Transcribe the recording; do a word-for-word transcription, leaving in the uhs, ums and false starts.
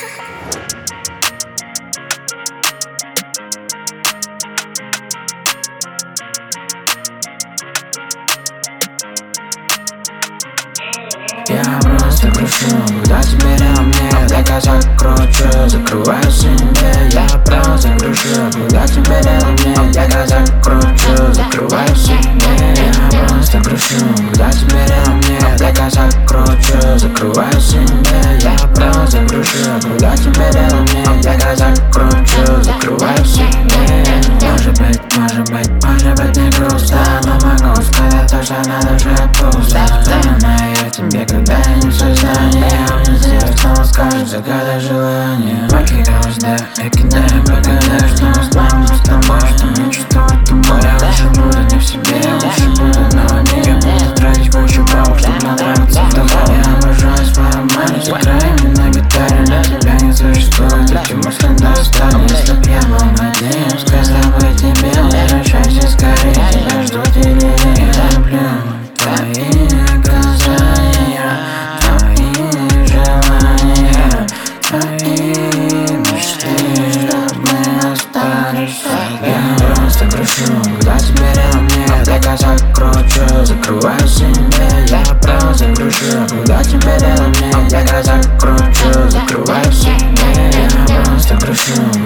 Я просто грущу, когда тебе рядом нет. Я косяк кручу, закрываю себе. Я просто грущу, когда тебе рядом нет. Я косяк кручу, закрываю себе. Я просто грущу, когда тебе рядом нет. Я косяк кручу, закрываю себе. Я просто грущу, когда тебе рядом нет. Я косяк кручу, закрываю себе. Может быть, может быть, может быть не грустно, но могу сказать то, что на душе пусто. Я тебе когда я не в сознании, я не здесь, снова скажется, когда желание. Покидаешь, да, я кидаю, погадаешь, снова снова с тобой, что не чувствую тобой. Я лучше буду не в себе, лучше буду на воде. Я буду тратить кучу бабок, чтоб нравиться с тобой. Я обожаю свою мать, играй мне на гитаре. Для тебя не существует эти мысли достали. Если б я был надеюсь, сказал бы тебе, возвращайся скорее. Тебя жду телевизора, я люблю твои касания, твои желания, твои мечты, чтоб мы остались. Я просто грущу, когда тебя рядом нет. Я косяк кручу, закрываю себе. Я просто грущу, когда тебя рядом нет. Я косяк кручу, закрываю себе. Я просто грущу.